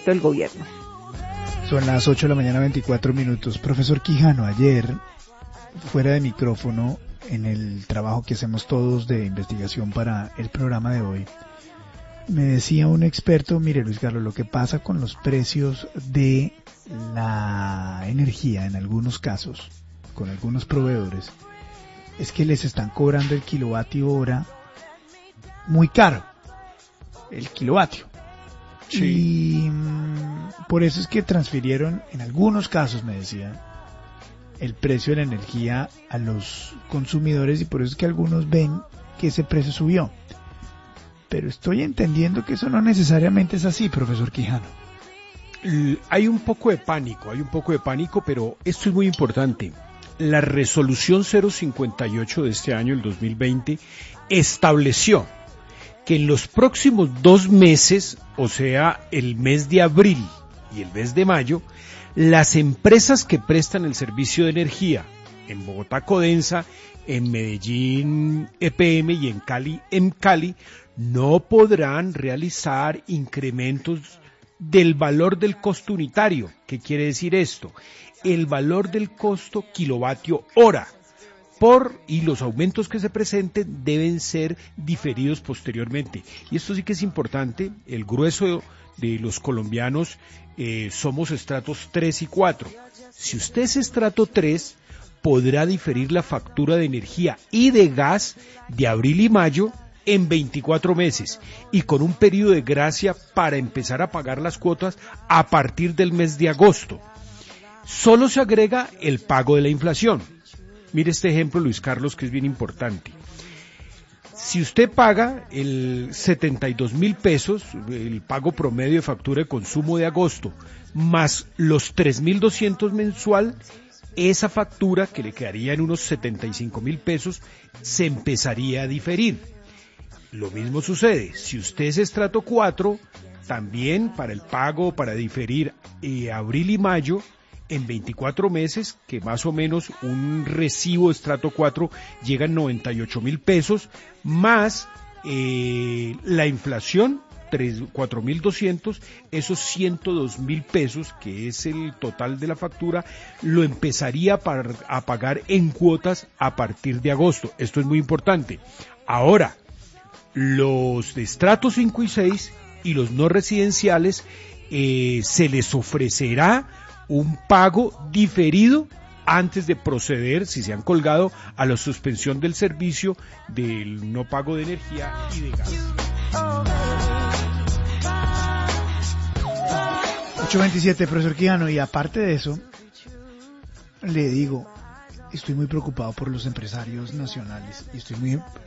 presupuesto del gobierno. Son las 8 de la mañana, 24 minutos. Profesor Quijano, ayer, fuera de micrófono, en el trabajo que hacemos todos de investigación para el programa de hoy, me decía un experto, mire Luis Carlos, lo que pasa con los precios de la energía en algunos casos, con algunos proveedores, es que les están cobrando el kilovatio hora muy caro, el kilovatio. Sí. Y por eso es que transfirieron, en algunos casos me decía, el precio de la energía a los consumidores, y por eso es que algunos ven que ese precio subió. Pero estoy entendiendo que eso no necesariamente es así, profesor Quijano. Hay un poco de pánico, pero esto es muy importante. La resolución 058 de este año, el 2020, estableció que en los próximos 2 meses, o sea, el mes de abril y el mes de mayo, las empresas que prestan el servicio de energía en Bogotá Codensa, en Medellín EPM y en Cali no podrán realizar incrementos del valor del costo unitario. ¿Qué quiere decir esto? El valor del costo kilovatio hora y los aumentos que se presenten deben ser diferidos posteriormente. Y esto sí que es importante. El grueso de los colombianos somos estratos 3 y 4. Si usted es estrato 3, podrá diferir la factura de energía y de gas de abril y mayo en 24 meses y con un periodo de gracia para empezar a pagar las cuotas a partir del mes de agosto. Solo se agrega el pago de la inflación. Mire este ejemplo, Luis Carlos, que es bien importante. Si usted paga el 72.000 pesos, el pago promedio de factura de consumo de agosto, más los 3.200 mensual, esa factura, que le quedaría en unos 75.000 pesos, se empezaría a diferir. Lo mismo sucede, si usted es estrato 4, también para el pago, para diferir abril y mayo, en 24 meses, que más o menos un recibo de estrato 4 llega a 98.000 pesos, más la inflación, 4.200, esos 102.000 pesos, que es el total de la factura, lo empezaría a pagar en cuotas a partir de agosto. Esto es muy importante. Ahora, los de estrato 5 y 6 y los no residenciales, se les ofrecerá un pago diferido antes de proceder, si se han colgado, a la suspensión del servicio del no pago de energía y de gas. 8:27, profesor Quijano, y aparte de eso, le digo, estoy muy preocupado por los empresarios nacionales y estoy muy